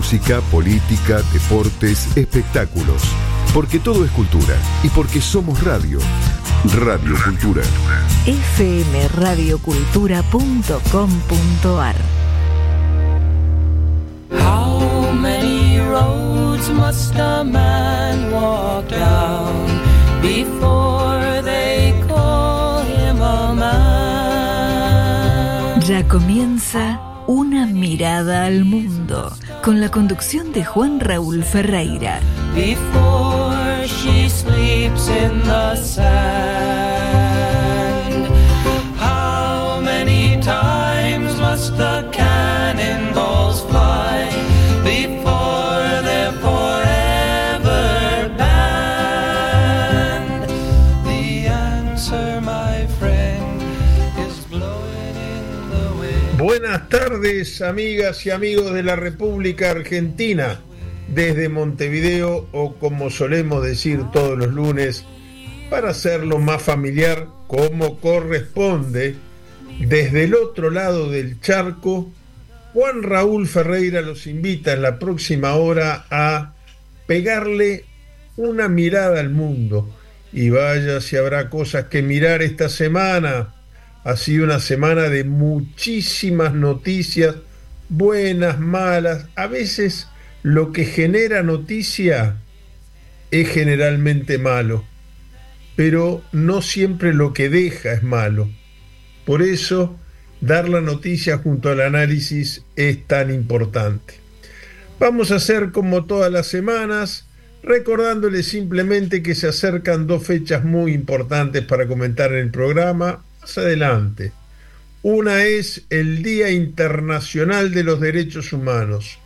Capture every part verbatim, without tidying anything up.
música, política, deportes, espectáculos. Porque todo es cultura y porque somos radio. Radio Cultura. efe eme radio cultura punto com punto ar. How many roads must a man walk down before they call him a man? Ya comienza Una mirada al mundo, con la conducción de Juan Raúl Ferreira. Before she sleeps in the sand, how many times must the cannonballs fly before they're forever banned? The answer, my friend, is blowing in the wind. Buenas tardes, amigas y amigos de la República Argentina, desde Montevideo, o como solemos decir todos los lunes, para hacerlo más familiar como corresponde, desde el otro lado del charco, Juan Raúl Ferreira los invita en la próxima hora a pegarle una mirada al mundo. Y vaya si habrá cosas que mirar esta semana. Ha sido una semana de muchísimas noticias, buenas, malas. A veces lo que genera noticia es generalmente malo, pero no siempre lo que deja es malo. Por eso, dar la noticia junto al análisis es tan importante. Vamos a hacer como todas las semanas, recordándoles simplemente que se acercan dos fechas muy importantes para comentar en el programa más adelante. Una es el Día Internacional de los Derechos Humanos,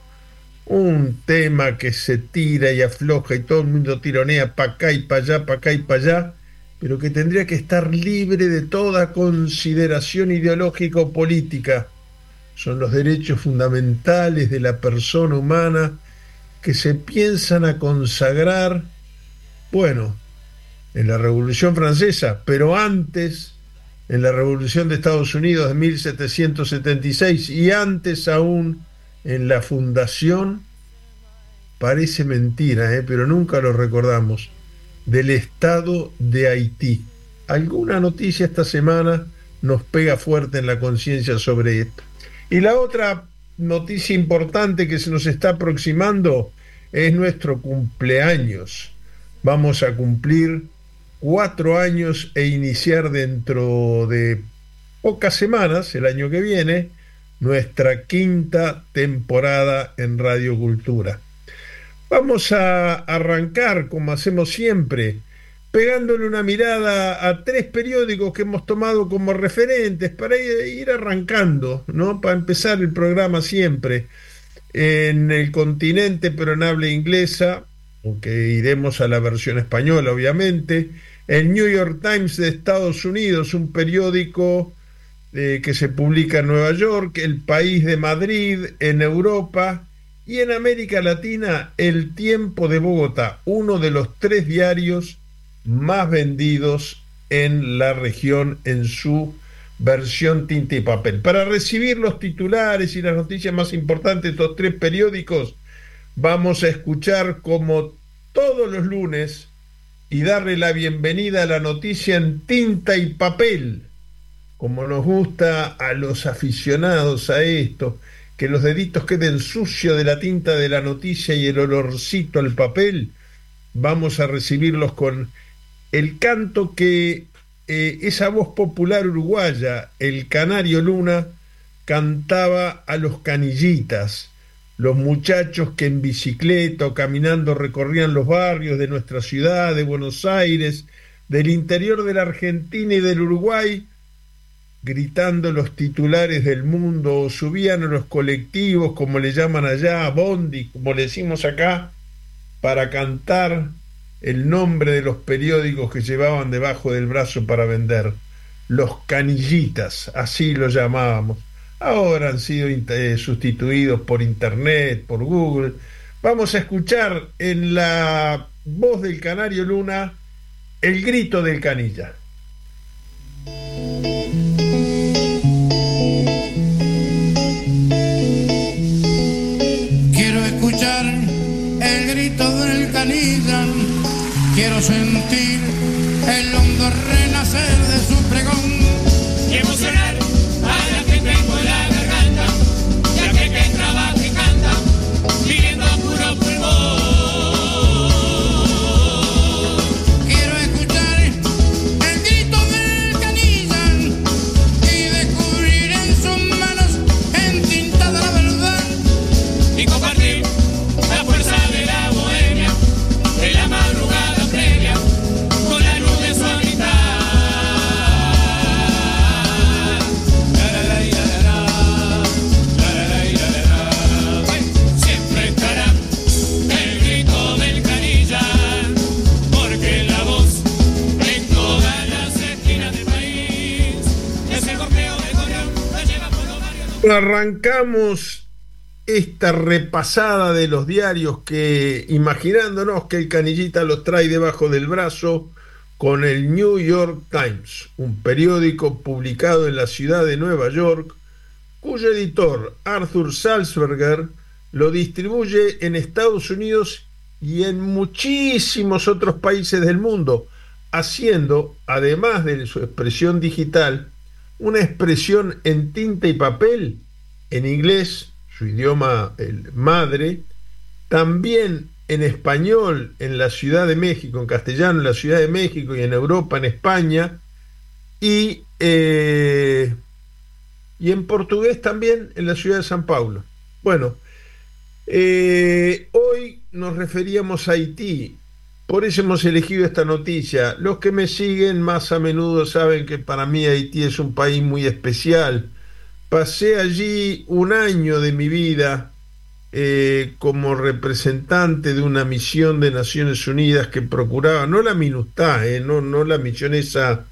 un tema que se tira y afloja y todo el mundo tironea para acá y para allá, para acá y para allá, pero que tendría que estar libre de toda consideración ideológica o política. Son los derechos fundamentales de la persona humana que se piensan a consagrar, bueno, en la Revolución Francesa, pero antes, en la Revolución de Estados Unidos de mil setecientos setenta y seis, y antes aún en la fundación, parece mentira, ¿eh? pero nunca lo recordamos, del Estado de Haití. Alguna noticia esta semana nos pega fuerte en la conciencia sobre esto. Y la otra noticia importante que se nos está aproximando es nuestro cumpleaños. Vamos a cumplir cuatro años e iniciar dentro de pocas semanas, el año que viene, nuestra quinta temporada en Radio Cultura. Vamos a arrancar, como hacemos siempre, pegándole una mirada a tres periódicos que hemos tomado como referentes para ir arrancando, ¿no? Para empezar el programa siempre. En el continente, pero en habla inglesa, aunque iremos a la versión española, obviamente, el New York Times de Estados Unidos, un periódico Eh, que se publica en Nueva York, El País de Madrid, en Europa, y en América Latina, El Tiempo de Bogotá, uno de los tres diarios más vendidos en la región en su versión tinta y papel. Para recibir los titulares y las noticias más importantes de estos tres periódicos, vamos a escuchar, como todos los lunes, y darle la bienvenida a la noticia en tinta y papel, como nos gusta a los aficionados a esto, que los deditos queden sucios de la tinta de la noticia y el olorcito al papel. Vamos a recibirlos con el canto que eh, esa voz popular uruguaya, el Canario Luna, cantaba a los canillitas, los muchachos que en bicicleta o caminando recorrían los barrios de nuestra ciudad, de Buenos Aires, del interior de la Argentina y del Uruguay, gritando los titulares del mundo, o subían a los colectivos, como le llaman allá, bondi, como le decimos acá, para cantar el nombre de los periódicos que llevaban debajo del brazo para vender. Los canillitas, así lo llamábamos. Ahora han sido eh, sustituidos por internet, por Google. Vamos a escuchar en la voz del Canario Luna el grito del canilla. Quiero escuchar quiero sentir el hondo renacer de su pregón y emocionar a la que tengo en la garganta, ya que que trabaja y canta, viviendo a puro pulmón. Quiero escuchar el grito del canilla y descubrir en sus manos entintada la verdad y compartir la fuerza de la bohemia, de la madrugada previa, con la luz de su amistad. La, la, la, la, la, la, la, la, la, la, la. Siempre estará el grito del canilla, porque la voz en todas las esquinas del país es el corteo de Correón, la lleva por los barrios. Arrancamos esta repasada de los diarios que, imaginándonos que el canillita los trae debajo del brazo, con el New York Times, un periódico publicado en la ciudad de Nueva York, cuyo editor Arthur Sulzberger lo distribuye en Estados Unidos y en muchísimos otros países del mundo, haciendo, además de su expresión digital, una expresión en tinta y papel, en inglés, su idioma el madre, también en español en la Ciudad de México, en castellano en la Ciudad de México y en Europa, en España, y, eh, y en portugués también en la ciudad de San Paulo. Bueno, eh, hoy nos referíamos a Haití, por eso hemos elegido esta noticia. Los que me siguen más a menudo saben que para mí Haití es un país muy especial. Pasé allí un año de mi vida eh, como representante de una misión de Naciones Unidas que procuraba, no la MINUSTAH, eh, no, no la misión esa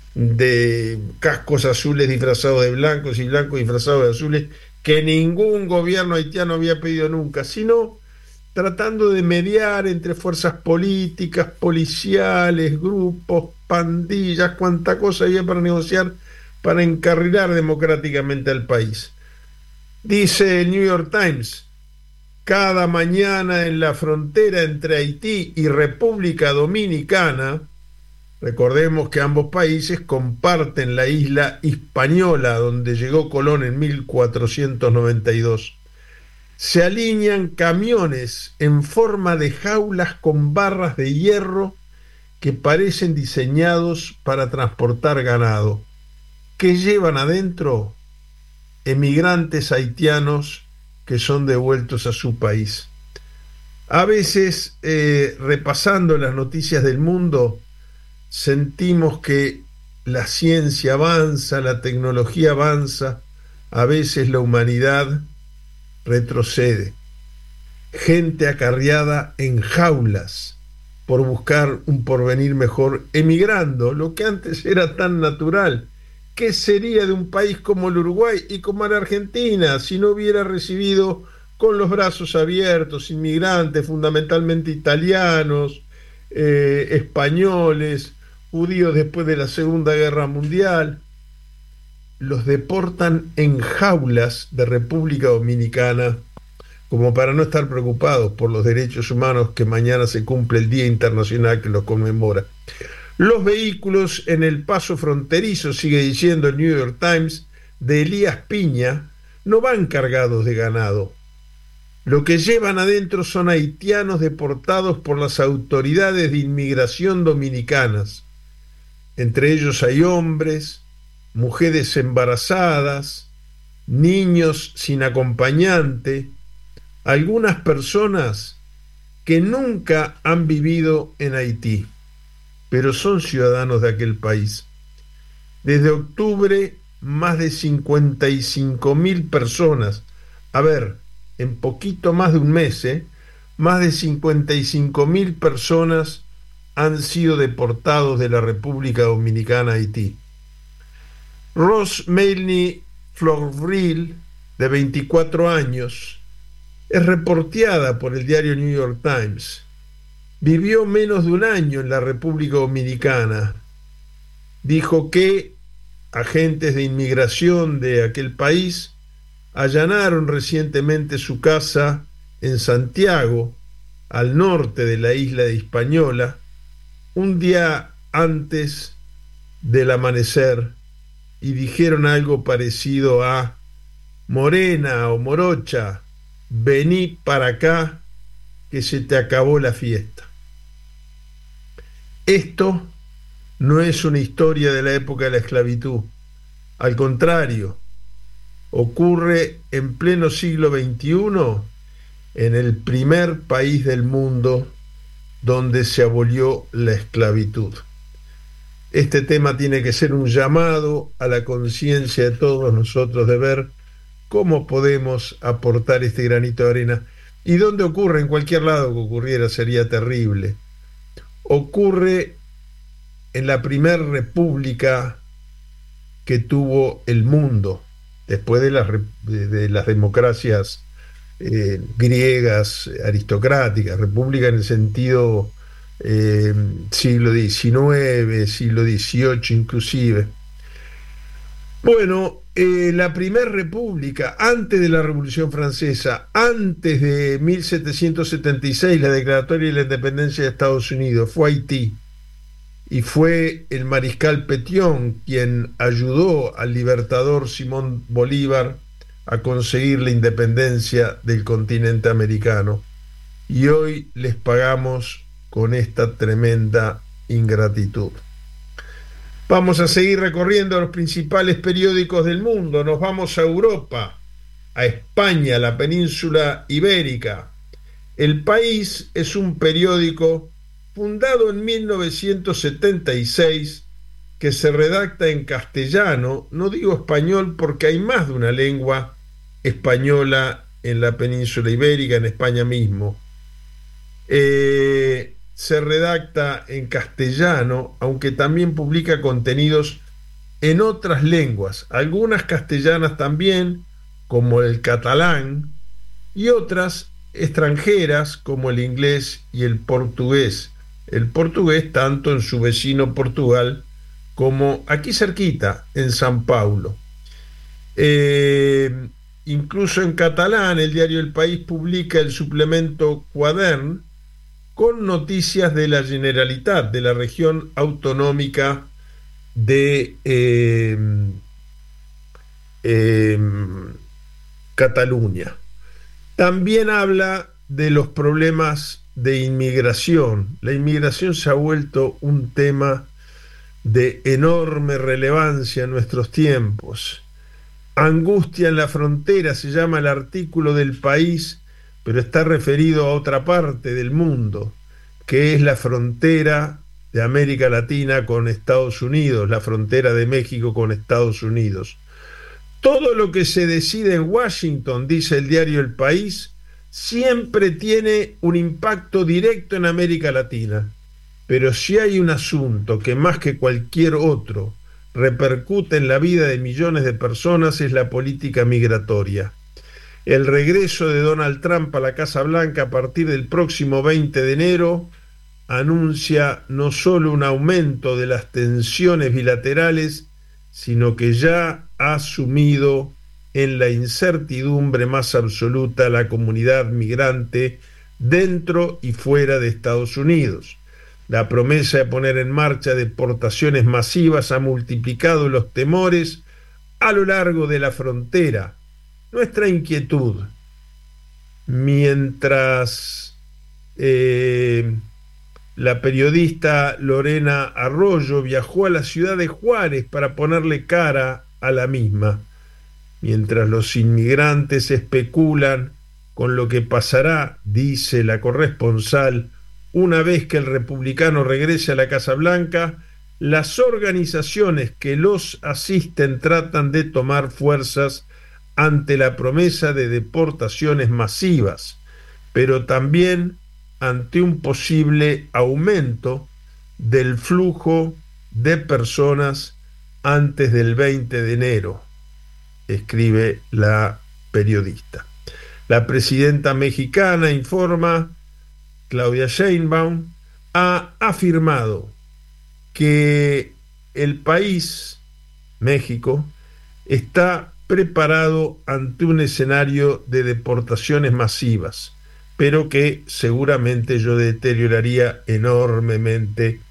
de cascos azules disfrazados de blancos y blancos disfrazados de azules, que ningún gobierno haitiano había pedido nunca, sino tratando de mediar entre fuerzas políticas, policiales, grupos, pandillas, cuánta cosa había para negociar, para encarrilar democráticamente al país. Dice el New York Times: cada mañana en la frontera entre Haití y República Dominicana, recordemos que ambos países comparten la isla Hispaniola, donde llegó Colón en mil cuatrocientos noventa y dos, se alinean camiones en forma de jaulas con barras de hierro que parecen diseñados para transportar ganado. ¿Qué llevan adentro? Emigrantes haitianos que son devueltos a su país. A veces, eh, repasando las noticias del mundo, sentimos que la ciencia avanza, la tecnología avanza, a veces la humanidad retrocede. Gente acarreada en jaulas por buscar un porvenir mejor, emigrando, lo que antes era tan natural. ¿Qué sería de un país como el Uruguay y como la Argentina si no hubiera recibido con los brazos abiertos inmigrantes, fundamentalmente italianos, eh, españoles, judíos después de la Segunda Guerra Mundial? Los deportan en jaulas de República Dominicana como para no estar preocupados por los derechos humanos, que mañana se cumple el Día Internacional que los conmemora. Los vehículos en el paso fronterizo, sigue diciendo el New York Times, de Elías Piña, no van cargados de ganado. Lo que llevan adentro son haitianos deportados por las autoridades de inmigración dominicanas. Entre ellos hay hombres, mujeres embarazadas, niños sin acompañante, algunas personas que nunca han vivido en Haití, pero son ciudadanos de aquel país. Desde octubre, más de cincuenta y cinco mil personas, a ver, en poquito más de un mes, ¿eh? más de cincuenta y cinco mil personas han sido deportados de la República Dominicana a Haití. Ross Mailey Florville, de veinticuatro años, es reporteada por el diario New York Times. Vivió menos de un año en la República Dominicana. Dijo que agentes de inmigración de aquel país allanaron recientemente su casa en Santiago, al norte de la isla de Hispaniola, un día antes del amanecer y dijeron algo parecido a: Morena o Morocha, vení para acá que se te acabó la fiesta. Esto no es una historia de la época de la esclavitud. Al contrario, ocurre en pleno siglo veintiuno en el primer país del mundo donde se abolió la esclavitud. Este tema tiene que ser un llamado a la conciencia de todos nosotros de ver cómo podemos aportar este granito de arena. ¿Y dónde ocurre? En cualquier lado que ocurriera sería terrible. Ocurre en la primera república que tuvo el mundo, después de las, de, de las democracias eh, griegas aristocráticas, república en el sentido eh, siglo diecinueve, siglo dieciocho inclusive. Bueno, eh, la primera república, antes de la Revolución Francesa, antes de mil setecientos setenta y seis, la declaratoria de la independencia de Estados Unidos, fue Haití. Y fue el mariscal Pétion quien ayudó al libertador Simón Bolívar a conseguir la independencia del continente americano. Y hoy les pagamos con esta tremenda ingratitud. Vamos a seguir recorriendo los principales periódicos del mundo. Nos vamos a Europa, a España, la península ibérica. El País es un periódico fundado en mil novecientos setenta y seis, que se redacta en castellano. No digo español porque hay más de una lengua española en la península ibérica, en España mismo. Eh, se redacta en castellano, aunque también publica contenidos en otras lenguas, algunas castellanas también, como el catalán, y otras extranjeras, como el inglés y el portugués. El portugués tanto en su vecino Portugal como aquí cerquita, en San Paulo. Eh, incluso en catalán, el diario El País publica el suplemento Quadern con noticias de la Generalitat, de la región autonómica de eh, eh, Cataluña. También habla de los problemas de inmigración. La inmigración se ha vuelto un tema de enorme relevancia en nuestros tiempos. Angustia en la frontera se llama el artículo del País, pero está referido a otra parte del mundo, que es la frontera de América Latina con Estados Unidos, la frontera de México con Estados Unidos. Todo lo que se decide en Washington, dice el diario El País, siempre tiene un impacto directo en América Latina, pero si hay un asunto que más que cualquier otro repercute en la vida de millones de personas es la política migratoria. El regreso de Donald Trump a la Casa Blanca a partir del próximo veinte de enero anuncia no solo un aumento de las tensiones bilaterales, sino que ya ha sumido en la incertidumbre más absoluta la comunidad migrante dentro y fuera de Estados Unidos. La promesa de poner en marcha deportaciones masivas ha multiplicado los temores a lo largo de la frontera. Nuestra inquietud, mientras eh, la periodista Lorena Arroyo viajó a la ciudad de Juárez para ponerle cara a la misma, mientras los inmigrantes especulan con lo que pasará, dice la corresponsal, una vez que el republicano regrese a la Casa Blanca, las organizaciones que los asisten tratan de tomar fuerzas ante la promesa de deportaciones masivas, pero también ante un posible aumento del flujo de personas antes del veinte de enero, escribe la periodista. La presidenta mexicana, informa Claudia Sheinbaum, ha afirmado que el país, México, está preparado ante un escenario de deportaciones masivas, pero que seguramente ello deterioraría enormemente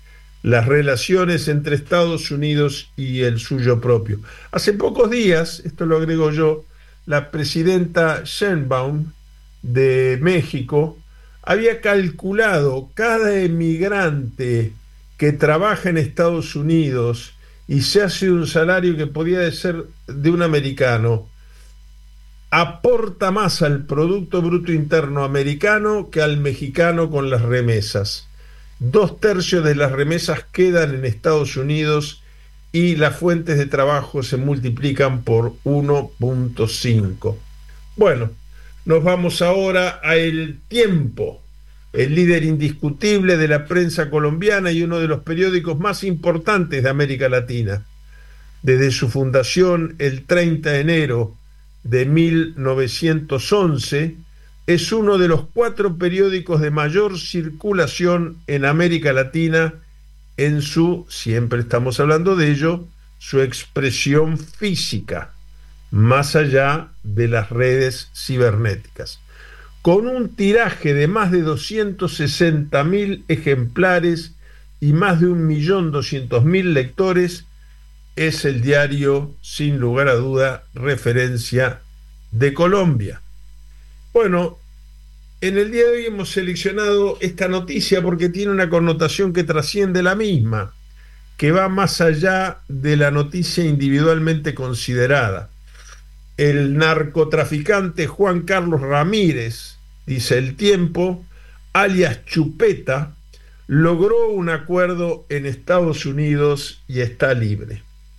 las relaciones entre Estados Unidos y el suyo propio. Hace pocos días, esto lo agrego yo, la presidenta Sheinbaum de México había calculado cada emigrante que trabaja en Estados Unidos y se hace un salario que podía ser de un americano, aporta más al Producto Bruto Interno americano que al mexicano con las remesas. Dos tercios de las remesas quedan en Estados Unidos y las fuentes de trabajo se multiplican por uno punto cinco. Bueno, nos vamos ahora a El Tiempo, el líder indiscutible de la prensa colombiana y uno de los periódicos más importantes de América Latina. Desde su fundación el treinta de enero de mil novecientos once, es uno de los cuatro periódicos de mayor circulación en América Latina en su, siempre estamos hablando de ello, su expresión física, más allá de las redes cibernéticas. Con un tiraje de más de doscientos sesenta mil ejemplares y más de un millón doscientos mil lectores, es el diario, sin lugar a duda, referencia de Colombia. Bueno, en el día de hoy hemos seleccionado esta noticia porque tiene una connotación que trasciende la misma, que va más allá de la noticia individualmente considerada. El narcotraficante Juan Carlos Ramírez, dice El Tiempo, alias Chupeta, logró un acuerdo en Estados Unidos y está libre.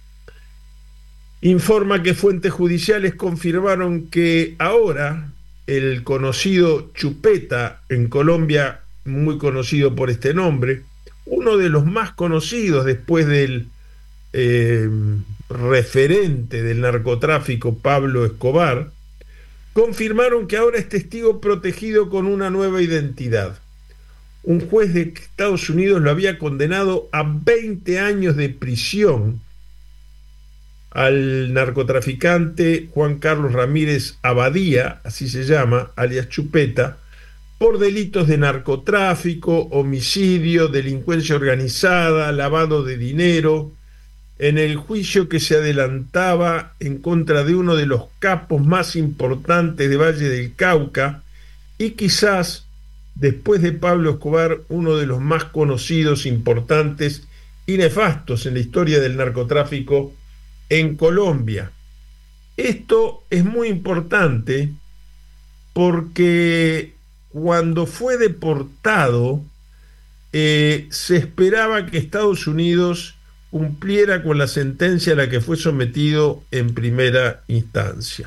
Informa que fuentes judiciales confirmaron que ahora el conocido Chupeta, en Colombia muy conocido por este nombre, uno de los más conocidos después del eh, referente del narcotráfico Pablo Escobar, confirmaron que ahora es testigo protegido con una nueva identidad. Un juez de Estados Unidos lo había condenado a veinte años de prisión al narcotraficante Juan Carlos Ramírez Abadía, así se llama, alias Chupeta, por delitos de narcotráfico, homicidio, delincuencia organizada, lavado de dinero, en el juicio que se adelantaba en contra de uno de los capos más importantes de Valle del Cauca y quizás, después de Pablo Escobar, uno de los más conocidos, importantes y nefastos en la historia del narcotráfico en Colombia. Esto es muy importante porque cuando fue deportado eh, se esperaba que Estados Unidos cumpliera con la sentencia a la que fue sometido en primera instancia.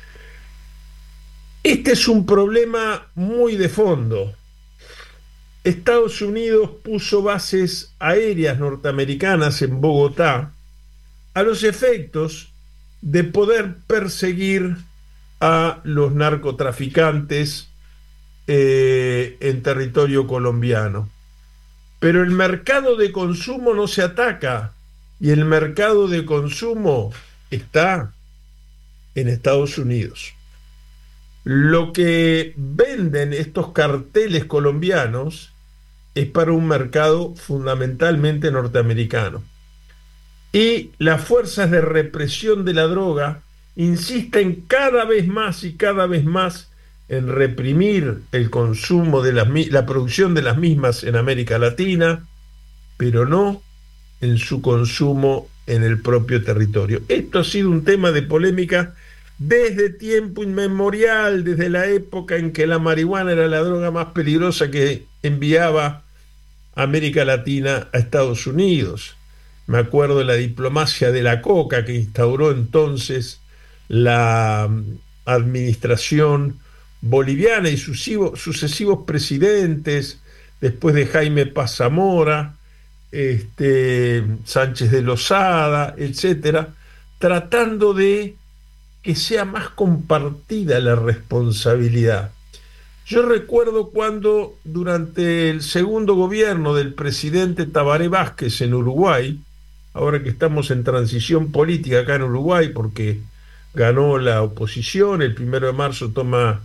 Este es un problema muy de fondo. Estados Unidos puso bases aéreas norteamericanas en Bogotá a los efectos de poder perseguir a los narcotraficantes eh, en territorio colombiano. Pero el mercado de consumo no se ataca y el mercado de consumo está en Estados Unidos. Lo que venden estos carteles colombianos es para un mercado fundamentalmente norteamericano. Y las fuerzas de represión de la droga insisten cada vez más y cada vez más en reprimir el consumo de las, la producción de las mismas en América Latina, pero no en su consumo en el propio territorio. Esto ha sido un tema de polémica desde tiempo inmemorial, desde la época en que la marihuana era la droga más peligrosa que enviaba América Latina a Estados Unidos. Me acuerdo de la diplomacia de la coca que instauró entonces la administración boliviana y sucesivos, sucesivos presidentes, después de Jaime Paz Zamora, este, Sánchez de Lozada, etcétera, tratando de que sea más compartida la responsabilidad. Yo recuerdo cuando durante el segundo gobierno del presidente Tabaré Vázquez en Uruguay, ahora que estamos en transición política acá en Uruguay porque ganó la oposición, el primero de marzo toma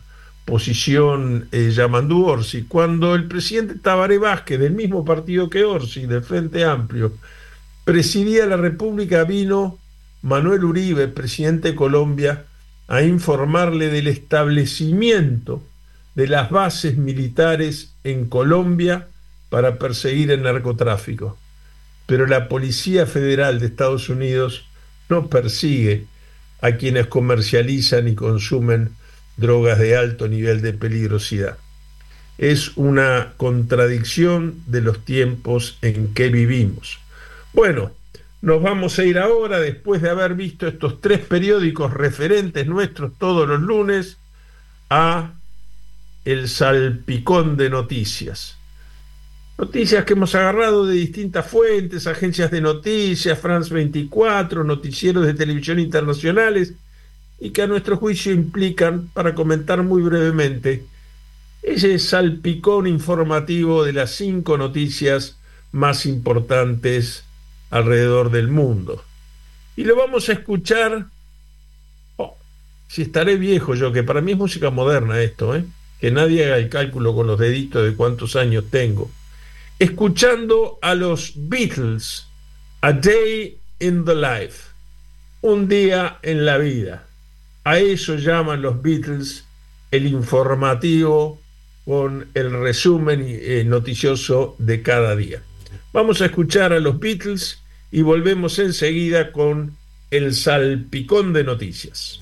posición eh, Yamandú Orsi. Cuando el presidente Tabaré Vázquez, del mismo partido que Orsi, del Frente Amplio, presidía la República, vino Manuel Uribe, presidente de Colombia, a informarle del establecimiento de las bases militares en Colombia para perseguir el narcotráfico. Pero la Policía Federal de Estados Unidos no persigue a quienes comercializan y consumen drogas de alto nivel de peligrosidad. Es una contradicción de los tiempos en que vivimos. Bueno, nos vamos a ir ahora, después de haber visto estos tres periódicos referentes nuestros todos los lunes, a el salpicón de noticias. Noticias que hemos agarrado de distintas fuentes, agencias de noticias, France veinticuatro, noticieros de televisión internacionales, y que a nuestro juicio implican, para comentar muy brevemente, ese salpicón informativo de las cinco noticias más importantes alrededor del mundo. Y lo vamos a escuchar, oh, si estaré viejo yo, que para mí es música moderna esto, ¿eh? Que nadie haga el cálculo con los deditos de cuántos años tengo. Escuchando a los Beatles, A Day in the Life, un día en la vida. A eso llaman los Beatles el informativo con el resumen eh, noticioso de cada día. Vamos a escuchar a los Beatles y volvemos enseguida con el salpicón de noticias.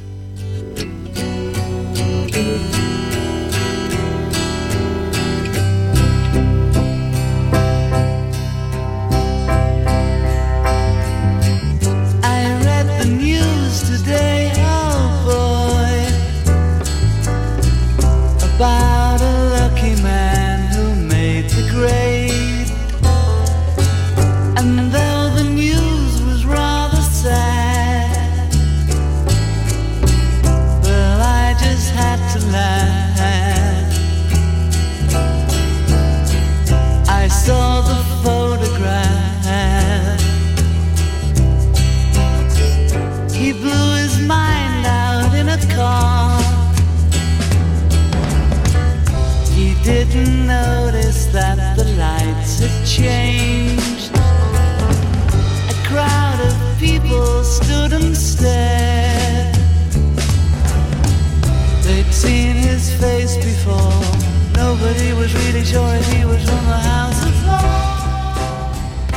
About a lucky man who made the grade. And though the news was rather sad, well, I just had to laugh. I saw the photograph. He blew his mind out in a car. He didn't notice that the lights had changed. A crowd of people stood and stared. They'd seen his face before. Nobody was really sure if he was from the House of Lords.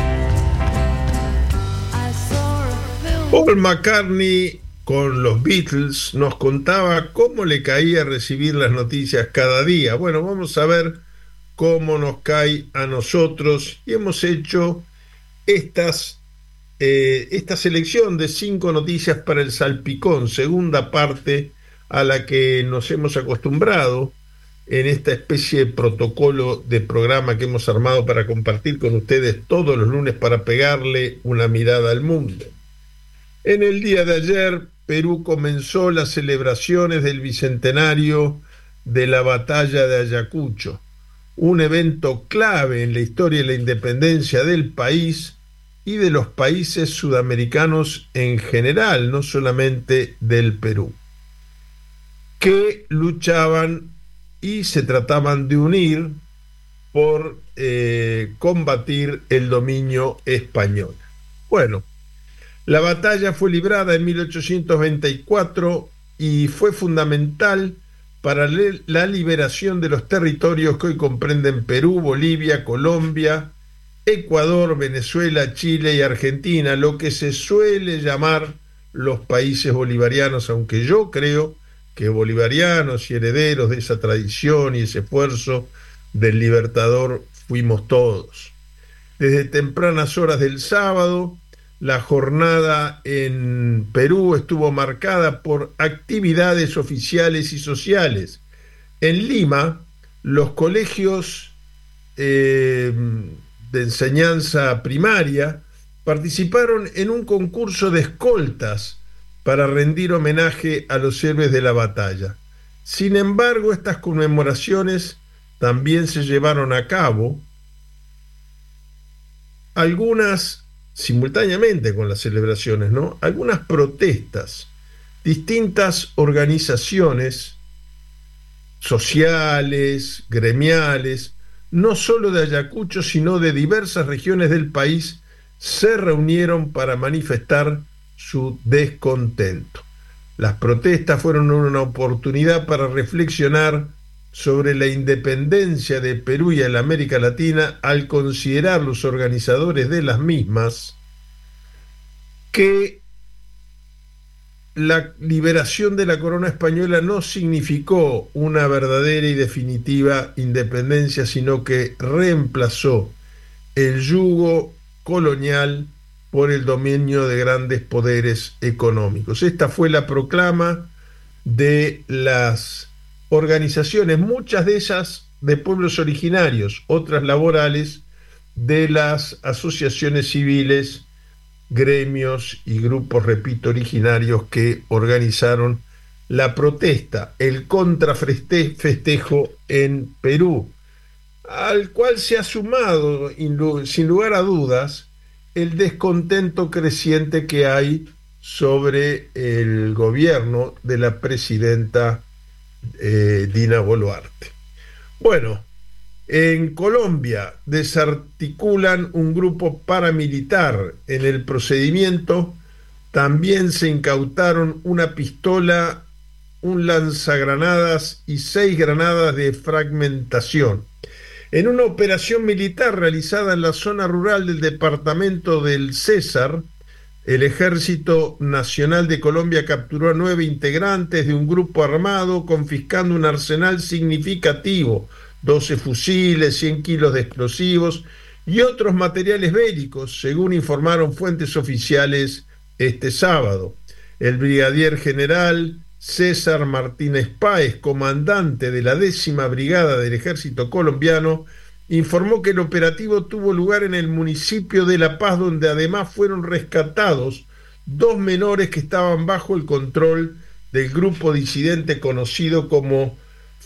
I saw a film. Paul McCartney con los Beatles nos contaba cómo le caía recibir las noticias cada día. Bueno, vamos a ver cómo nos cae a nosotros, y hemos hecho estas, eh, esta selección de cinco noticias para el salpicón, segunda parte a la que nos hemos acostumbrado en esta especie de protocolo de programa que hemos armado para compartir con ustedes todos los lunes para pegarle una mirada al mundo. En el día de ayer, Perú comenzó las celebraciones del bicentenario de la batalla de Ayacucho, un evento clave en la historia de la independencia del país y de los países sudamericanos en general, no solamente del Perú, que luchaban y se trataban de unir por eh, combatir el dominio español. Bueno, la batalla fue librada en mil ochocientos veinticuatro y fue fundamental para la liberación de los territorios que hoy comprenden Perú, Bolivia, Colombia, Ecuador, Venezuela, Chile y Argentina, lo que se suele llamar los países bolivarianos, aunque yo creo que bolivarianos y herederos de esa tradición y ese esfuerzo del libertador fuimos todos. Desde tempranas horas del sábado, la jornada en Perú estuvo marcada por actividades oficiales y sociales. En Lima, los colegios eh, de enseñanza primaria participaron en un concurso de escoltas para rendir homenaje a los héroes de la batalla. Sin embargo, estas conmemoraciones también se llevaron a cabo, algunas simultáneamente con las celebraciones, ¿no? Algunas protestas. Distintas organizaciones sociales, gremiales, no solo de Ayacucho, sino de diversas regiones del país, se reunieron para manifestar su descontento. Las protestas fueron una oportunidad para reflexionar sobre la independencia de Perú y de la América Latina al considerar los organizadores de las mismas que la liberación de la corona española no significó una verdadera y definitiva independencia, sino que reemplazó el yugo colonial por el dominio de grandes poderes económicos. Esta fue la proclama de las organizaciones, muchas de ellas de pueblos originarios, otras laborales, de las asociaciones civiles, gremios y grupos, repito, originarios que organizaron la protesta, el contrafestejo en Perú, al cual se ha sumado, sin lugar a dudas, el descontento creciente que hay sobre el gobierno de la presidenta eh, Dina Boluarte. Bueno, en Colombia desarticulan un grupo paramilitar. En el procedimiento también se incautaron una pistola, un lanzagranadas y seis granadas de fragmentación. En una operación militar realizada en la zona rural del departamento del César, el Ejército Nacional de Colombia capturó a nueve integrantes de un grupo armado, confiscando un arsenal significativo, doce fusiles, cien kilos de explosivos y otros materiales bélicos, según informaron fuentes oficiales este sábado. El brigadier general César Martínez Páez, comandante de la décima brigada del ejército colombiano, informó que el operativo tuvo lugar en el municipio de La Paz, donde además fueron rescatados dos menores que estaban bajo el control del grupo disidente conocido como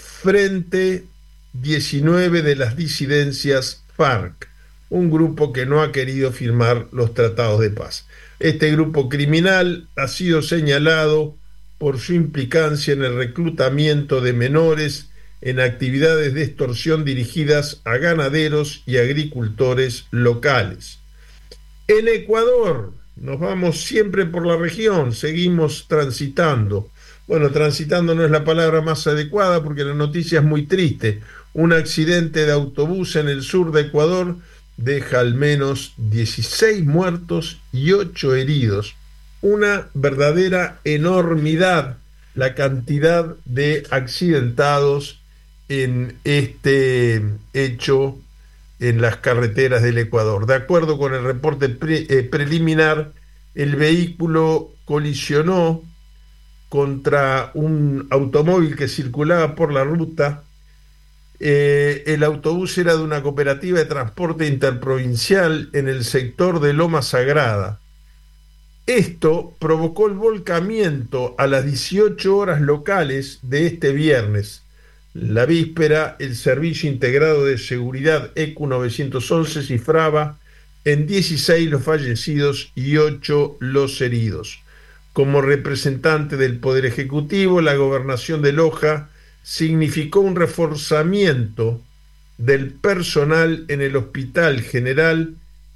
Frente diecinueve de las disidencias FARC, un grupo que no ha querido firmar los tratados de paz. Este grupo criminal ha sido señalado por su implicancia en el reclutamiento de menores en actividades de extorsión dirigidas a ganaderos y agricultores locales. En Ecuador, nos vamos siempre por la región, seguimos transitando. Bueno, transitando no es la palabra más adecuada porque la noticia es muy triste. Un accidente de autobús en el sur de Ecuador deja al menos dieciséis muertos y ocho heridos. Una verdadera enormidad la cantidad de accidentados en este hecho en las carreteras del Ecuador. De acuerdo con el reporte pre, eh, preliminar, el vehículo colisionó contra un automóvil que circulaba por la ruta. Eh, el autobús era de una cooperativa de transporte interprovincial en el sector de Loma Sagrada. Esto provocó el volcamiento a las dieciocho horas locales de este viernes. La víspera, el Servicio Integrado de Seguridad E Q novecientos once cifraba en dieciséis los fallecidos y ocho los heridos. Como representante del Poder Ejecutivo, la Gobernación de Loja significó un reforzamiento del personal en el Hospital General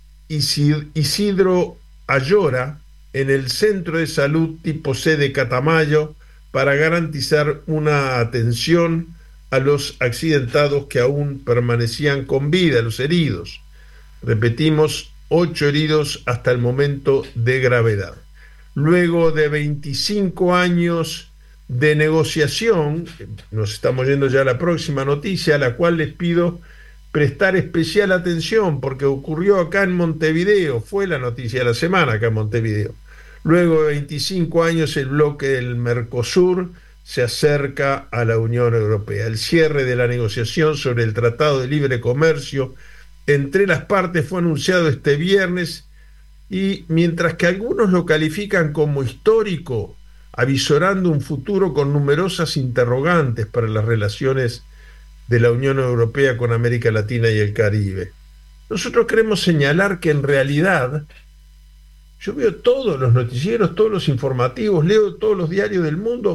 Isidro Ayora, en el Centro de Salud tipo C de Catamayo, para garantizar una atención a los accidentados que aún permanecían con vida, los heridos. Repetimos, ocho heridos hasta el momento de gravedad. Luego de veinticinco años de negociación, nos estamos yendo ya a la próxima noticia, a la cual les pido prestar especial atención, porque ocurrió acá en Montevideo, fue la noticia de la semana acá en Montevideo. Luego de veinticinco años, el bloque del Mercosur se acerca a la Unión Europea. El cierre de la negociación sobre el Tratado de Libre Comercio entre las partes fue anunciado este viernes y mientras que algunos lo califican como histórico, avisorando un futuro con numerosas interrogantes para las relaciones de la Unión Europea con América Latina y el Caribe. Nosotros queremos señalar que en realidad yo veo todos los noticieros, todos los informativos, leo todos los diarios del mundo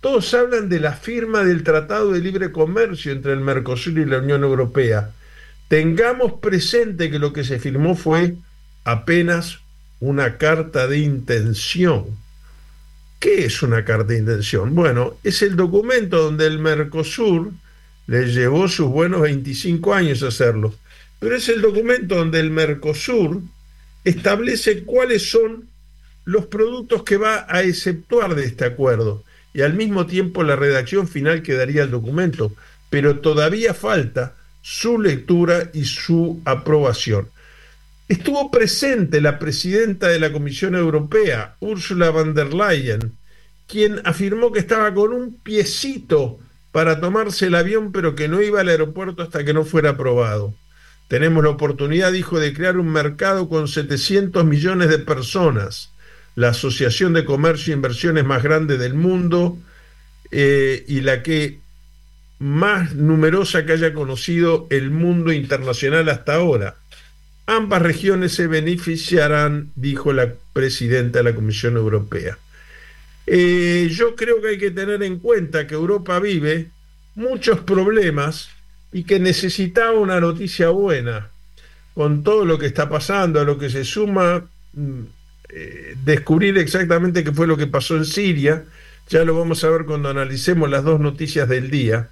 Todos hablan de la firma del Tratado de Libre Comercio entre el Mercosur y la Unión Europea. Tengamos presente que lo que se firmó fue apenas una carta de intención. ¿Qué es una carta de intención? Bueno, es el documento donde el Mercosur le llevó sus buenos veinticinco años hacerlo, pero es el documento donde el Mercosur establece cuáles son los productos que va a exceptuar de este acuerdo, y al mismo tiempo la redacción final que daría el documento, pero todavía falta su lectura y su aprobación. Estuvo presente la presidenta de la Comisión Europea, Ursula von der Leyen, quien afirmó que estaba con un piecito para tomarse el avión, pero que no iba al aeropuerto hasta que no fuera aprobado. Tenemos la oportunidad, dijo, de crear un mercado con setecientos millones de personas, la asociación de comercio e inversiones más grande del mundo eh, y la que más numerosa que haya conocido el mundo internacional hasta ahora. Ambas regiones se beneficiarán, dijo la presidenta de la Comisión Europea. Eh, yo creo que hay que tener en cuenta que Europa vive muchos problemas y que necesitaba una noticia buena. Con todo lo que está pasando, a lo que se suma eh, descubrir exactamente qué fue lo que pasó en Siria. Ya lo vamos a ver cuando analicemos las dos noticias del día.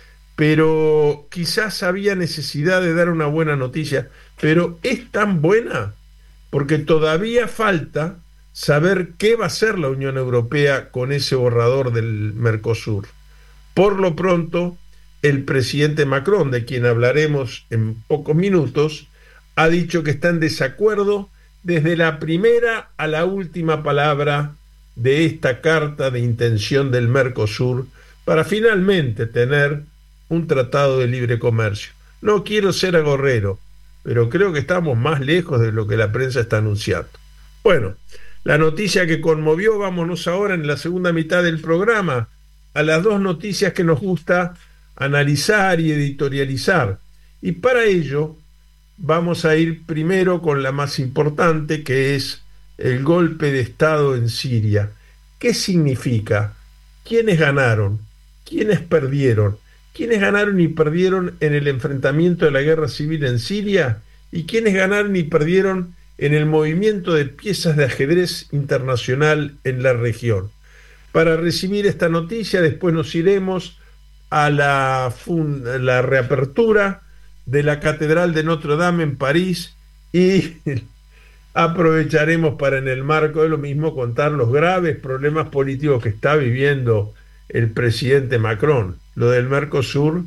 Pero quizás había necesidad de dar una buena noticia, pero es tan buena porque todavía falta saber qué va a hacer la Unión Europea con ese borrador del Mercosur. Por lo pronto, el presidente Macron, de quien hablaremos en pocos minutos, ha dicho que está en desacuerdo desde la primera a la última palabra de esta carta de intención del Mercosur para finalmente tener un tratado de libre comercio. No quiero ser agorrero, pero creo que estamos más lejos de lo que la prensa está anunciando. Bueno, la noticia que conmovió, vámonos ahora en la segunda mitad del programa a las dos noticias que nos gusta analizar y editorializar. Y para ello vamos a ir primero con la más importante, que es el golpe de Estado en Siria. ¿Qué significa? ¿Quiénes ganaron? ¿Quiénes perdieron? ¿Quiénes ganaron y perdieron en el enfrentamiento de la guerra civil en Siria? ¿Y quiénes ganaron y perdieron en el movimiento de piezas de ajedrez internacional en la región? Para recibir esta noticia, después nos iremos a la, fund- la reapertura de la Catedral de Notre Dame en París y aprovecharemos para, en el marco de lo mismo, contar los graves problemas políticos que está viviendo el presidente Macron. Lo del Mercosur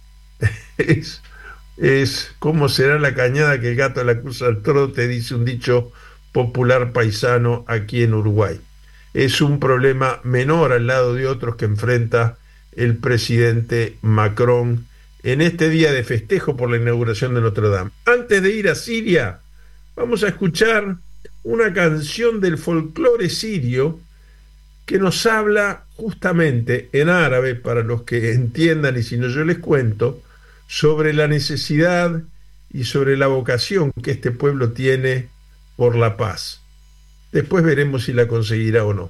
es, es cómo será la cañada que el gato la cruza al trote, dice un dicho popular paisano aquí en Uruguay. Es un problema menor al lado de otros que enfrenta el presidente Macron en este día de festejo por la inauguración de Notre Dame. Antes de ir a Siria, vamos a escuchar una canción del folclore sirio que nos habla justamente en árabe, para los que entiendan, y si no yo les cuento, sobre la necesidad y sobre la vocación que este pueblo tiene por la paz. Después veremos si la conseguirá o no.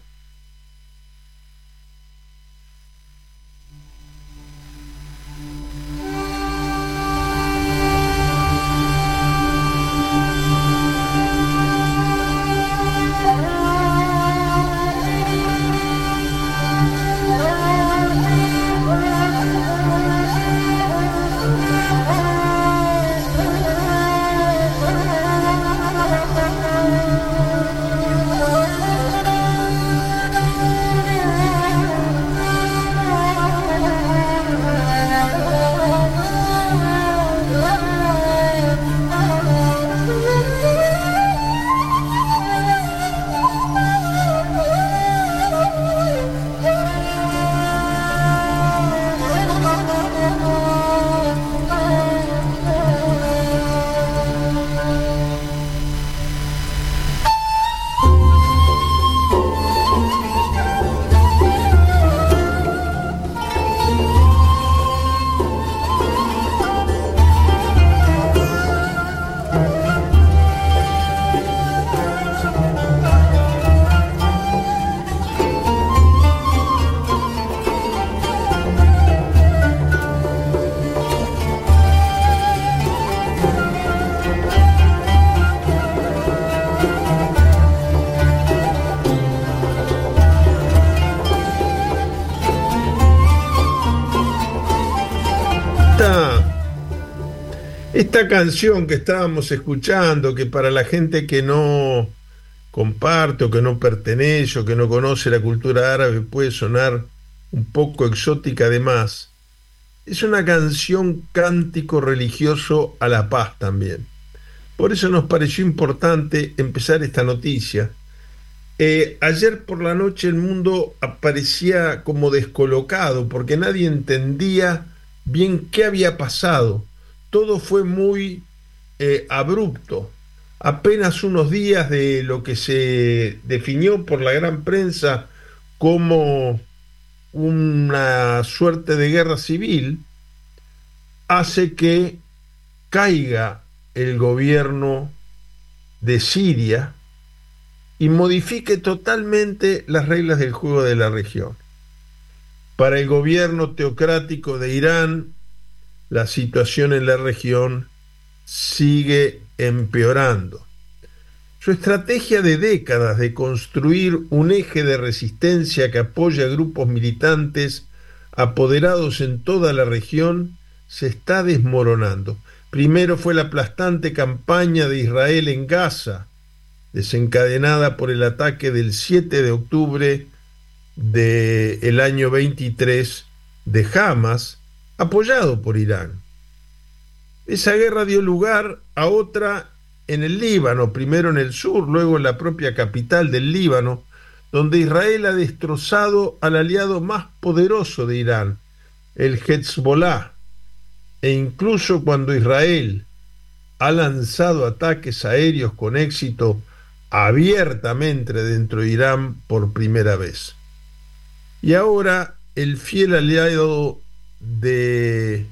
Esta canción que estábamos escuchando, que para la gente que no comparte o que no pertenece o que no conoce la cultura árabe puede sonar un poco exótica además, es una canción cántico religioso a la paz también. Por eso nos pareció importante empezar esta noticia. Eh, ayer por la noche el mundo aparecía como descolocado porque nadie entendía bien qué había pasado. Todo fue muy eh, abrupto. Apenas unos días de lo que se definió por la gran prensa como una suerte de guerra civil, hace que caiga el gobierno de Siria y modifique totalmente las reglas del juego de la región. Para el gobierno teocrático de Irán, la situación en la región sigue empeorando. Su estrategia de décadas de construir un eje de resistencia que apoya a grupos militantes apoderados en toda la región se está desmoronando. Primero fue la aplastante campaña de Israel en Gaza, desencadenada por el ataque del siete de octubre del año veintitrés de Hamas, apoyado por Irán. Esa guerra dio lugar a otra en el Líbano, primero en el sur, luego en la propia capital del Líbano, donde Israel ha destrozado al aliado más poderoso de Irán, el Hezbollah, e incluso cuando Israel ha lanzado ataques aéreos con éxito abiertamente dentro de Irán por primera vez. Y ahora el fiel aliado de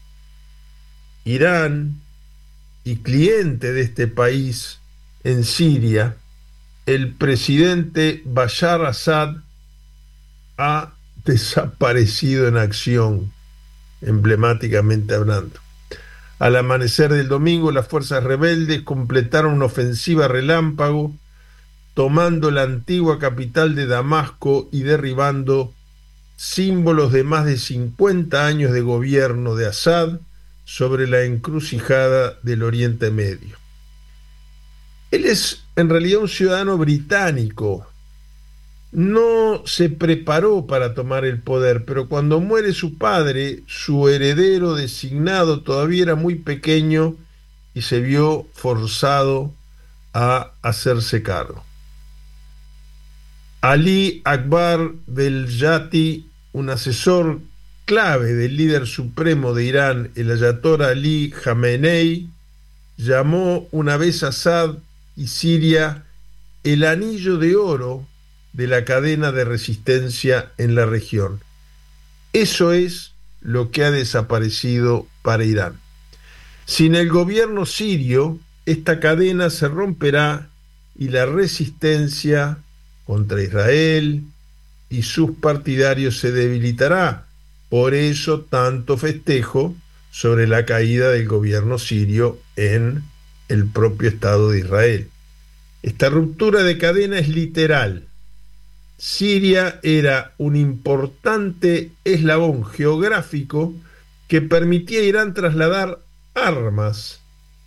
Irán y cliente de este país en Siria, el presidente Bashar Assad, ha desaparecido en acción, emblemáticamente hablando. Al amanecer del domingo, las fuerzas rebeldes completaron una ofensiva relámpago, tomando la antigua capital de Damasco y derribando símbolos de más de cincuenta años de gobierno de Assad sobre la encrucijada del Oriente Medio. Él es en realidad un ciudadano británico. No se preparó para tomar el poder, pero cuando muere su padre, su heredero designado todavía era muy pequeño y se vio forzado a hacerse cargo. Ali Akbar Velayati, un asesor clave del líder supremo de Irán, el ayatollah Ali Khamenei, llamó una vez a Assad y Siria el anillo de oro de la cadena de resistencia en la región. Eso es lo que ha desaparecido para Irán. Sin el gobierno sirio, esta cadena se romperá y la resistencia contra Israel y sus partidarios se debilitará. Por eso tanto festejo sobre la caída del gobierno sirio en el propio Estado de Israel. Esta ruptura de cadena es literal. Siria era un importante eslabón geográfico que permitía a Irán trasladar armas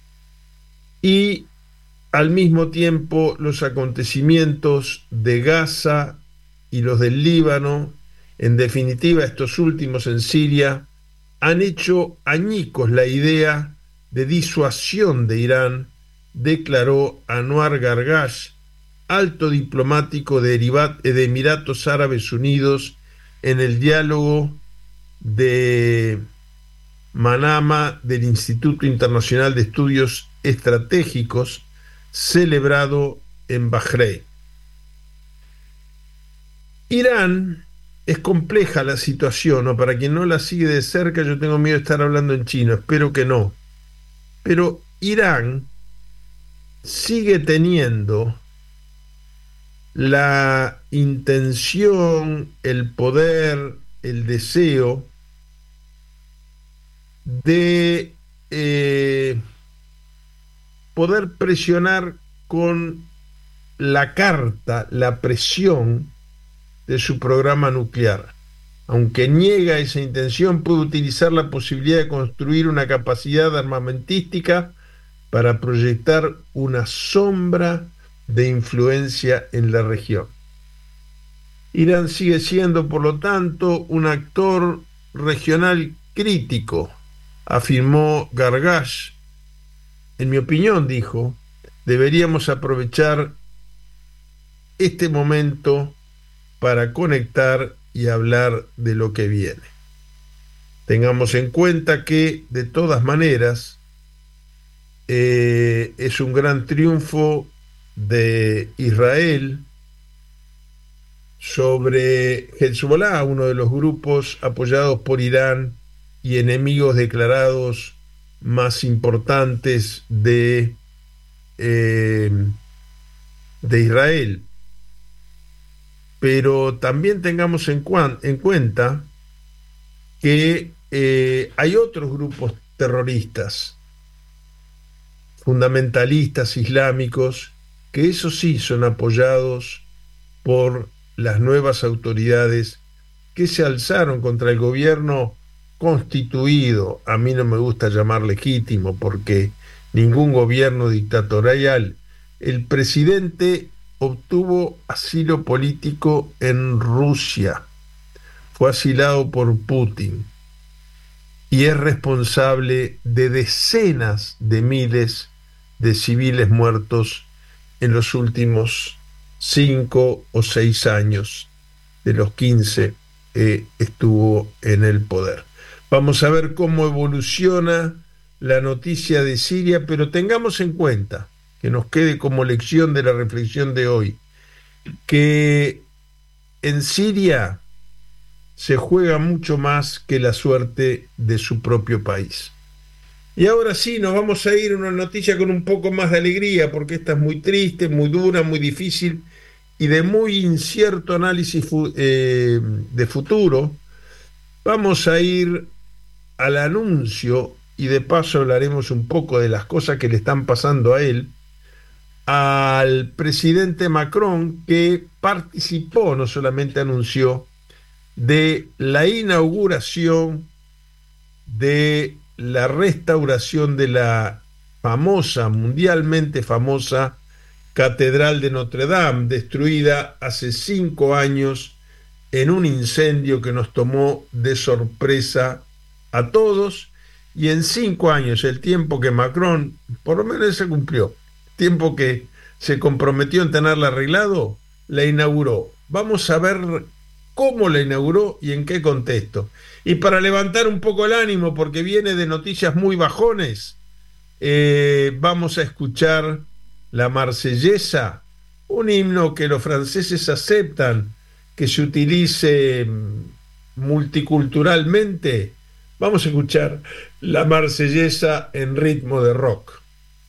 y al mismo tiempo los acontecimientos de Gaza y los del Líbano, en definitiva estos últimos en Siria, han hecho añicos la idea de disuasión de Irán, declaró Anwar Gargash, alto diplomático de Emiratos Árabes Unidos, en el diálogo de Manama del Instituto Internacional de Estudios Estratégicos, celebrado en Bahrein. Irán, es compleja la situación, ¿no? Para quien no la sigue de cerca, yo tengo miedo de estar hablando en chino, espero que no. Pero Irán sigue teniendo la intención, el poder, el deseo de eh, poder presionar con la carta, la presión de su programa nuclear. aunque niega esa intención, puede utilizar la posibilidad de construir una capacidad armamentística para proyectar una sombra de influencia en la región. Irán sigue siendo, por lo tanto, un actor regional crítico, afirmó Gargash. En mi opinión, dijo, deberíamos aprovechar este momento para conectar y hablar de lo que viene. Tengamos en cuenta que, de todas maneras, eh, es un gran triunfo de Israel sobre Hezbollah, uno de los grupos apoyados por Irán y enemigos declarados más importantes de, eh, de Israel. Pero también tengamos en, cuan, en cuenta que eh, hay otros grupos terroristas, fundamentalistas islámicos, que eso sí son apoyados por las nuevas autoridades que se alzaron contra el gobierno constituido. A mí no me gusta llamar legítimo, porque ningún gobierno dictatorial. El presidente obtuvo asilo político en Rusia, fue asilado por Putin y es responsable de decenas de miles de civiles muertos en los últimos cinco o seis años de los quince que estuvo en el poder. Vamos a ver cómo evoluciona la noticia de Siria, pero tengamos en cuenta, que nos quede como lección de la reflexión de hoy, que en Siria se juega mucho más que la suerte de su propio país. Y ahora sí, nos vamos a ir a una noticia con un poco más de alegría, porque esta es muy triste, muy dura, muy difícil y de muy incierto análisis fu- eh, de futuro. Vamos a ir al anuncio, y de paso hablaremos un poco de las cosas que le están pasando a él, al presidente Macron, que participó, no solamente anunció, de la inauguración de la restauración de la famosa, mundialmente famosa Catedral de Notre Dame, destruida hace cinco años en un incendio que nos tomó de sorpresa a todos, y en cinco años, el tiempo que Macron, por lo menos se cumplió, tiempo que se comprometió en tenerla arreglado, la inauguró. Vamos a ver cómo la inauguró y en qué contexto. Y para levantar un poco el ánimo, porque viene de noticias muy bajones, eh, vamos a escuchar la Marsellesa, un himno que los franceses aceptan que se utilice multiculturalmente. Vamos a escuchar la Marsellesa en ritmo de rock.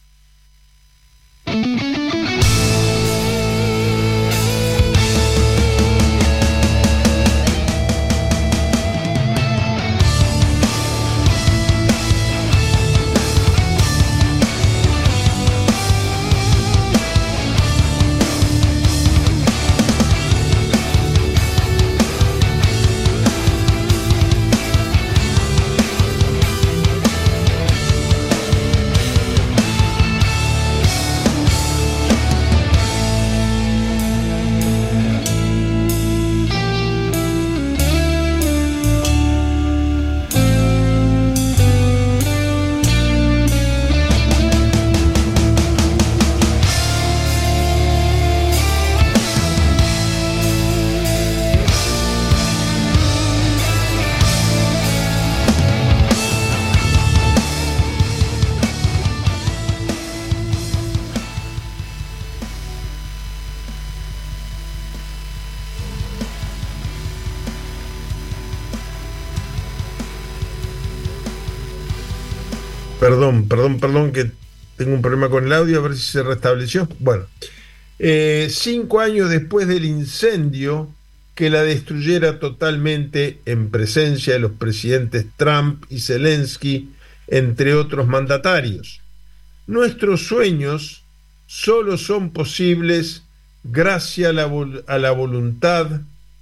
Perdón, perdón, perdón, que tengo un problema con el audio, a ver si se restableció. Bueno, eh, cinco años después del incendio que la destruyera totalmente en presencia de los presidentes Trump y Zelensky, entre otros mandatarios. Nuestros sueños solo son posibles gracias a la, a la voluntad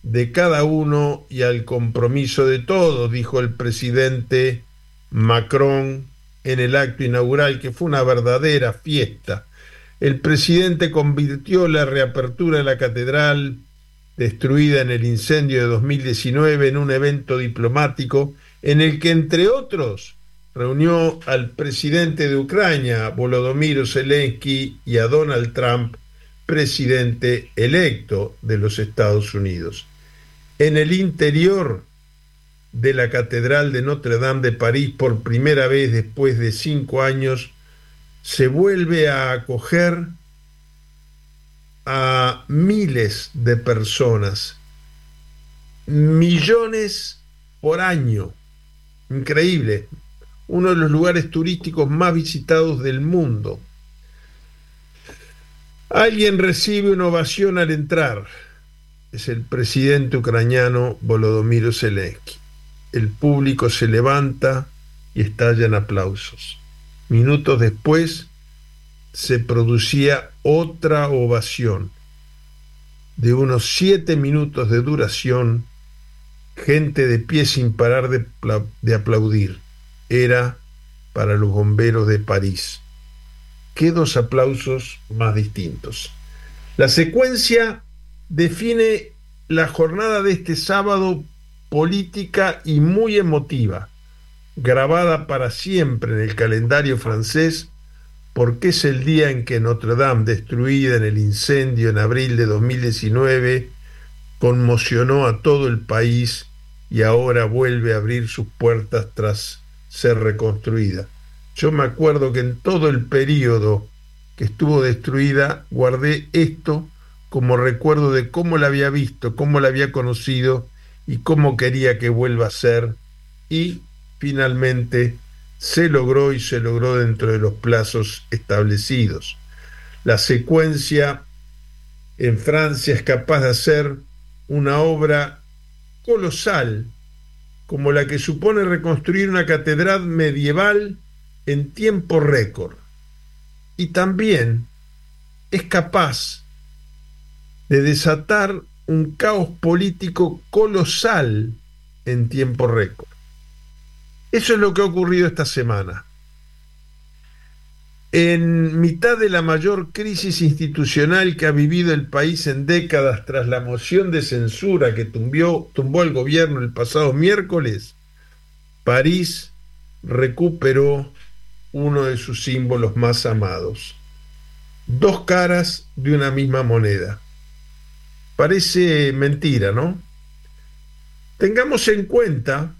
de cada uno y al compromiso de todos, dijo el presidente Macron en el acto inaugural, que fue una verdadera fiesta. El presidente convirtió la reapertura de la catedral destruida en el incendio de dos mil diecinueve en un evento diplomático en el que, entre otros, reunió al presidente de Ucrania, Volodymyr Zelensky, y a Donald Trump, presidente electo de los Estados Unidos. En el interior de la Catedral de Notre Dame de París, por primera vez después de cinco años, se vuelve a acoger a miles de personas, millones por año. Increíble. Uno de los lugares turísticos más visitados del mundo. Alguien recibe una ovación al entrar. Es el presidente ucraniano Volodymyr Zelensky. El público se levanta y estallan aplausos. Minutos después se producía otra ovación de unos siete minutos de duración, gente de pie sin parar de, de aplaudir. Era para los bomberos de París. ¿Qué dos aplausos más distintos? La secuencia define la jornada de este sábado, política y muy emotiva, grabada para siempre en el calendario francés, porque es el día en que Notre Dame, destruida en el incendio en abril de dos mil diecinueve, conmocionó a todo el país y ahora vuelve a abrir sus puertas tras ser reconstruida. Yo me acuerdo que en todo el periodo que estuvo destruida guardé esto como recuerdo de cómo la había visto, cómo la había conocido y cómo quería que vuelva a ser, y finalmente se logró y se logró dentro de los plazos establecidos. La secuencia en Francia es capaz de hacer una obra colosal como la que supone reconstruir una catedral medieval en tiempo récord, y también es capaz de desatar un caos político colosal en tiempo récord. Eso es lo que ha ocurrido esta semana. En mitad de la mayor crisis institucional que ha vivido el país en décadas tras la moción de censura que tumbió, tumbó al gobierno el pasado miércoles, París recuperó uno de sus símbolos más amados. Dos caras de una misma moneda. Parece mentira, ¿no? Tengamos en cuenta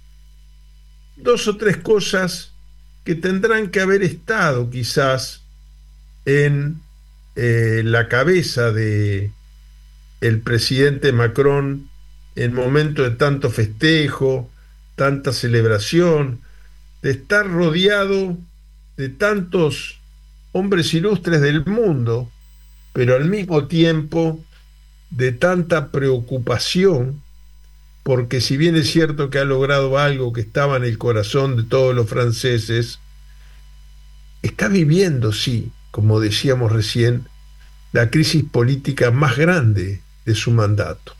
dos o tres cosas que tendrán que haber estado quizás en eh, la cabeza de el presidente Macron en momento de tanto festejo, tanta celebración, de estar rodeado de tantos hombres ilustres del mundo, pero al mismo tiempo de tanta preocupación, porque si bien es cierto que ha logrado algo que estaba en el corazón de todos los franceses, está viviendo, sí, como decíamos recién, la crisis política más grande de su mandato.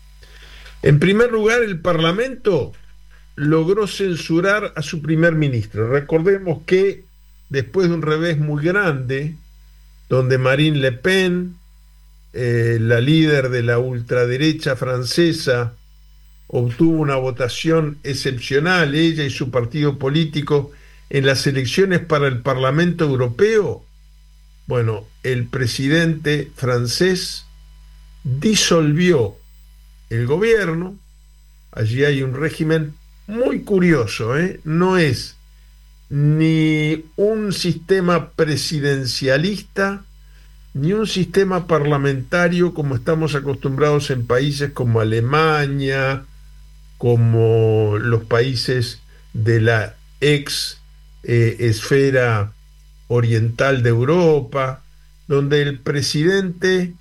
En primer lugar, el Parlamento logró censurar a su primer ministro. Recordemos que después de un revés muy grande, donde Marine Le Pen, eh, la líder de la ultraderecha francesa, obtuvo una votación excepcional, ella y su partido político, en las elecciones para el Parlamento Europeo, bueno, el presidente francés disolvió el gobierno. Allí hay un régimen muy curioso, ¿eh? No es ni un sistema presidencialista ni un sistema parlamentario como estamos acostumbrados en países como Alemania, como los países de la ex eh, esfera oriental de Europa, donde el presidente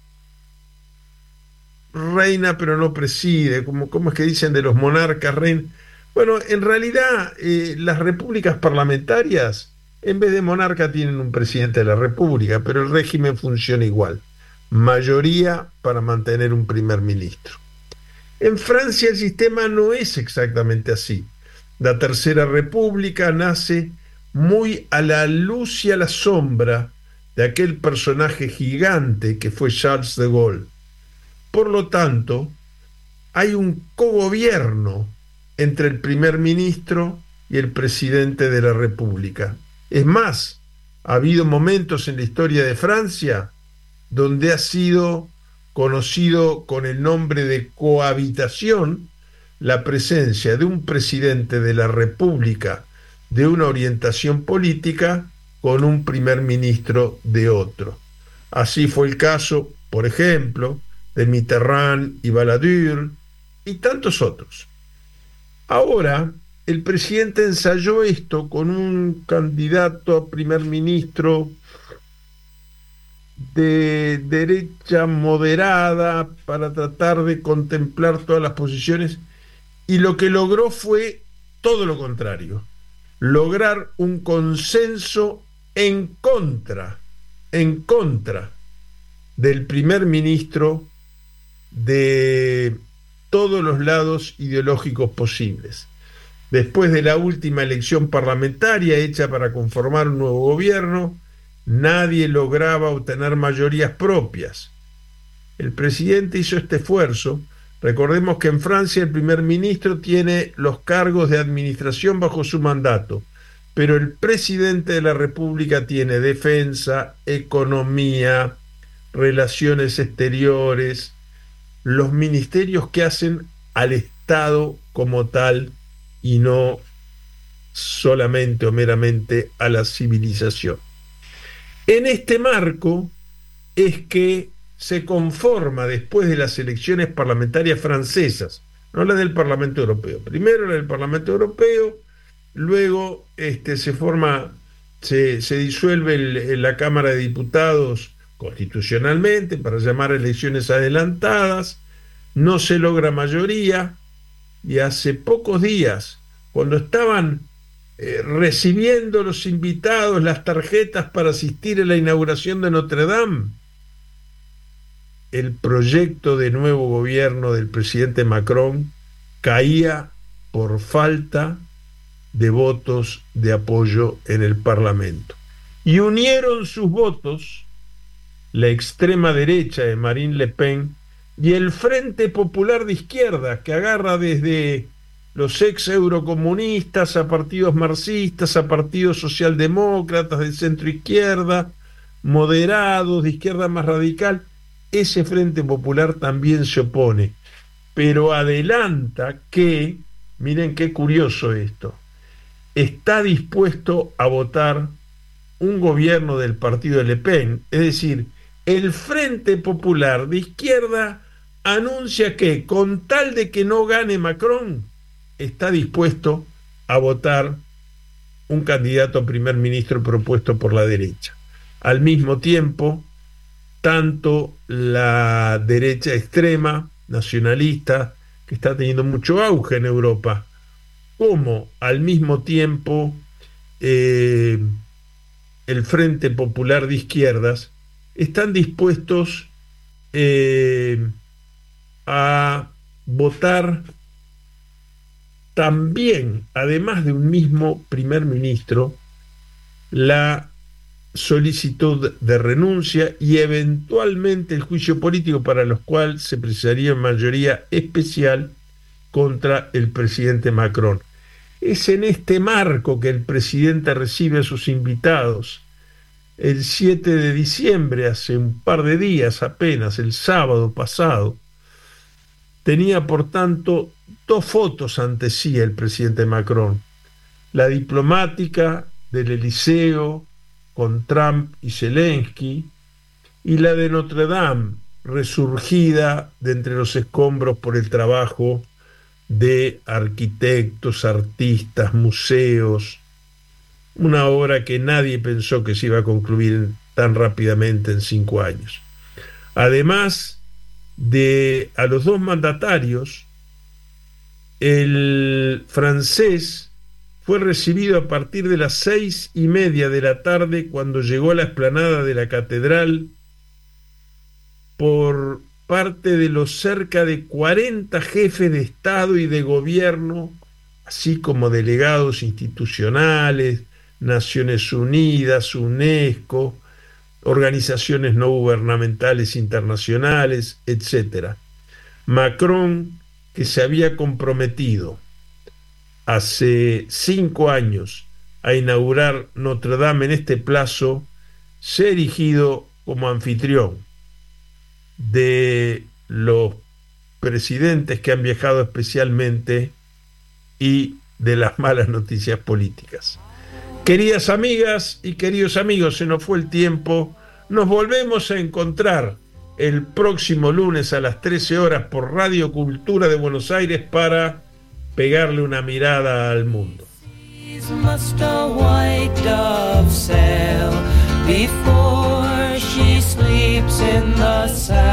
reina pero no preside, como, como es que dicen de los monarcas rein. Bueno, en realidad eh, las repúblicas parlamentarias, en vez de monarca, tienen un presidente de la república, pero el régimen funciona igual. Mayoría para mantener un primer ministro. En Francia el sistema no es exactamente así. La Tercera República nace muy a la luz y a la sombra de aquel personaje gigante que fue Charles de Gaulle. Por lo tanto, hay un cogobierno entre el primer ministro y el presidente de la República. Es más, ha habido momentos en la historia de Francia donde ha sido conocido con el nombre de cohabitación la presencia de un presidente de la República de una orientación política con un primer ministro de otro. Así fue el caso, por ejemplo, de Mitterrand y Balladur y tantos otros. Ahora, el presidente ensayó esto con un candidato a primer ministro de derecha moderada para tratar de contemplar todas las posiciones, y lo que logró fue todo lo contrario, lograr un consenso en contra, en contra del primer ministro de todos los lados ideológicos posibles. Después de la última elección parlamentaria hecha para conformar un nuevo gobierno, nadie lograba obtener mayorías propias. El presidente hizo este esfuerzo. Recordemos que en Francia el primer ministro tiene los cargos de administración bajo su mandato, pero el presidente de la República tiene defensa, economía, relaciones exteriores, los ministerios que hacen al Estado como tal y no solamente o meramente a la civilización. En este marco es que se conforma, después de las elecciones parlamentarias francesas, no las del Parlamento Europeo, primero la del Parlamento Europeo, luego este, se forma, se, se disuelve el, la Cámara de Diputados constitucionalmente para llamar a elecciones adelantadas, no se logra mayoría, y hace pocos días, cuando estaban eh, recibiendo los invitados las tarjetas para asistir a la inauguración de Notre Dame, el proyecto de nuevo gobierno del presidente Macron caía por falta de votos de apoyo en el Parlamento. Y unieron sus votos la extrema derecha de Marine Le Pen y el Frente Popular de Izquierda, que agarra desde los ex eurocomunistas a partidos marxistas, a partidos socialdemócratas de centro izquierda, moderados, de izquierda más radical. Ese Frente Popular también se opone, pero adelanta que, miren qué curioso esto, está dispuesto a votar un gobierno del partido de Le Pen, es decir, el Frente Popular de Izquierda anuncia que, con tal de que no gane Macron, está dispuesto a votar un candidato a primer ministro propuesto por la derecha. Al mismo tiempo, tanto la derecha extrema, nacionalista, que está teniendo mucho auge en Europa, como al mismo tiempo eh, el Frente Popular de Izquierdas, están dispuestos eh, a votar también, además de un mismo primer ministro, la solicitud de renuncia y eventualmente el juicio político, para los cuales se precisaría mayoría especial contra el presidente Macron. Es en este marco que el presidente recibe a sus invitados el siete de diciembre, hace un par de días apenas, el sábado pasado. Tenía, por tanto, dos fotos ante sí el presidente Macron: la diplomática del Eliseo con Trump y Zelensky, y la de Notre Dame, resurgida de entre los escombros por el trabajo de arquitectos, artistas, museos, una obra que nadie pensó que se iba a concluir tan rápidamente en cinco años. Además de a los dos mandatarios, el francés fue recibido a partir de las seis y media de la tarde, cuando llegó a la explanada de la catedral, por parte de los cerca de cuarenta jefes de Estado y de gobierno, así como delegados institucionales, Naciones Unidas, UNESCO, organizaciones no gubernamentales internacionales, etcétera. Macron, que se había comprometido hace cinco años a inaugurar Notre Dame en este plazo, se ha erigido como anfitrión de los presidentes que han viajado especialmente y de las malas noticias políticas. Queridas amigas y queridos amigos, se nos fue el tiempo. Nos volvemos a encontrar el próximo lunes a las trece horas por Radio Cultura de Buenos Aires para pegarle una mirada al mundo. Must a white dove sail before she sleeps in the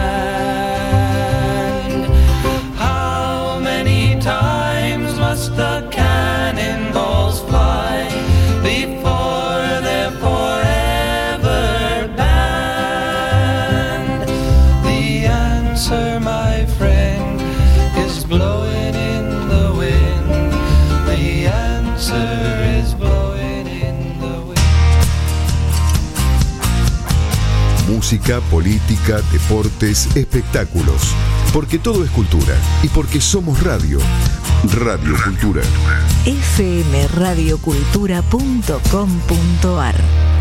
sand? How many times must the cannonballs fly before they're forever banned? The answer, my friend, is blowing in the wind. The answer is blowing in the wind. Música, política, deportes, espectáculos. Porque todo es cultura. Y porque somos radio. Radio Cultura. f m radio cultura punto com punto a r